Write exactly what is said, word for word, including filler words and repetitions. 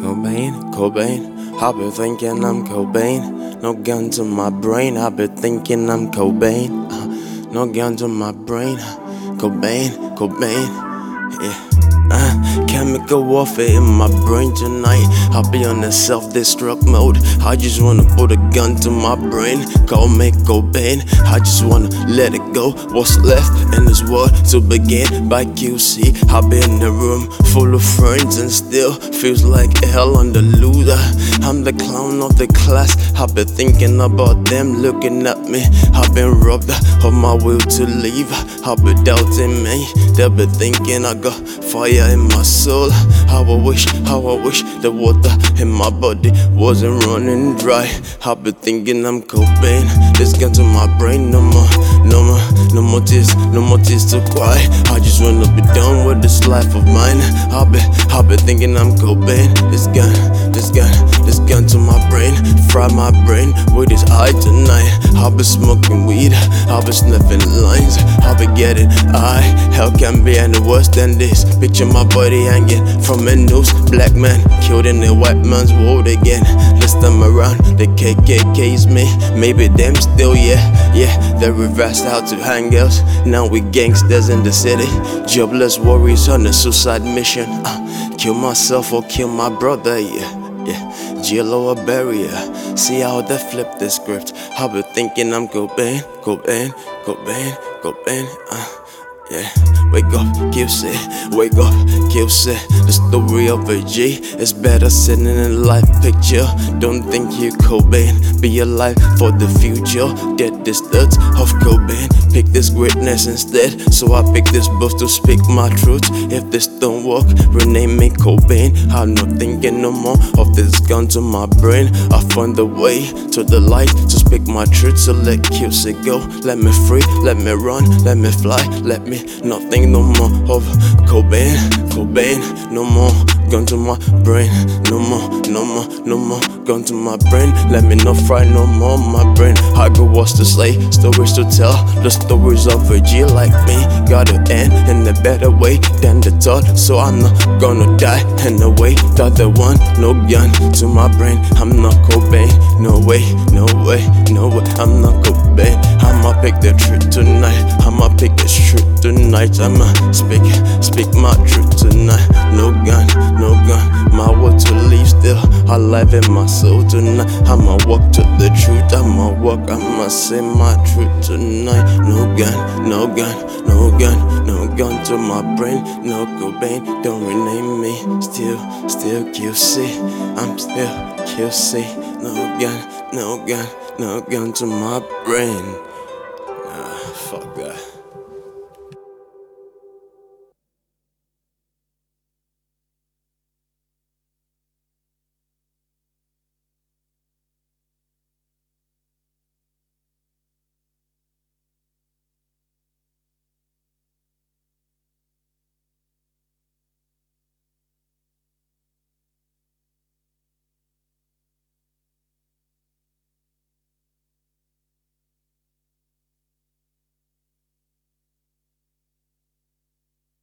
Cobain, Cobain, I've been thinking I'm Cobain. No gun to my brain, I've been thinking I'm Cobain. Uh, no gun to my brain, Cobain, Cobain, yeah. Uh, chemical warfare in my brain tonight. I'll be on a self-destruct mode. I just wanna put a gun to my brain. Call me Cobain. I just wanna let it go. What's left in this world to begin by Q C. I've been in a room full of friends and still feels like hell on the loser. I'm the clown of the class. I've been thinking about them looking at me. I've been robbed of my will to leave. I've been doubting me. They'll be thinking I got fire in my soul. How I wish, how I wish the water in my body wasn't running dry. I've been thinking I'm Cobain. This gun to my brain, no more, no more, no more tears, no more tears to cry. I just wanna be done with this life of mine. I've been, I've been thinking I'm Cobain. This gun, this gun, this gun to my brain. Fry my brain with this eye tonight. I've been smoking weed, I've been sniffing lines. I've been getting high. Hell can be any worse than this. Picture my body hanging from a noose. Black man killed in the white man's world again. This time around, the K K K's me. Maybe them still, yeah, yeah. They reversed out to hang girls. Now we gangsters in the city. Jobless warriors on a suicide mission. Uh, kill myself or kill my brother, yeah. Yeah, jail or barrier. See how they flip the script. I've been thinking I'm Cobain, Cobain, Cobain, Cobain, uh, yeah. Wake up, Q C, wake up, Q C. The story of a G is better sitting in a life picture. Don't think you Cobain, be alive for the future. Get this dirt of Cobain, pick this greatness instead. So I pick this book to speak my truth. If this don't work, rename me Cobain. I'm not thinking no more of this gun to my brain. I found the way to the light to speak my truth. So let Q C go, let me free, let me run, let me fly, let me not think no more of Cobain, Cobain, no more gun to my brain, no more, no more, no more gun to my brain. Let me not fry no more my brain. I got what's to say, stories to tell, the stories of a G like me. Gotta end in a better way than the thought, so I'm not gonna die in a way that the one. No gun to my brain, I'm not Cobain. No way, no way, no way, I'm not Cobain. I'ma pick the truth tonight, I'ma pick the truth tonight. I'ma speak, speak my truth tonight. No gun, no gun, my word to leave still alive in my soul tonight. I'ma walk to the truth, I'ma walk, I'ma say my truth tonight. No gun, no gun, no gun, no gun to my brain. No Cobain, don't rename me. Still, still Q C, I'm still Q C. No gun, no gun, no gun to my brain.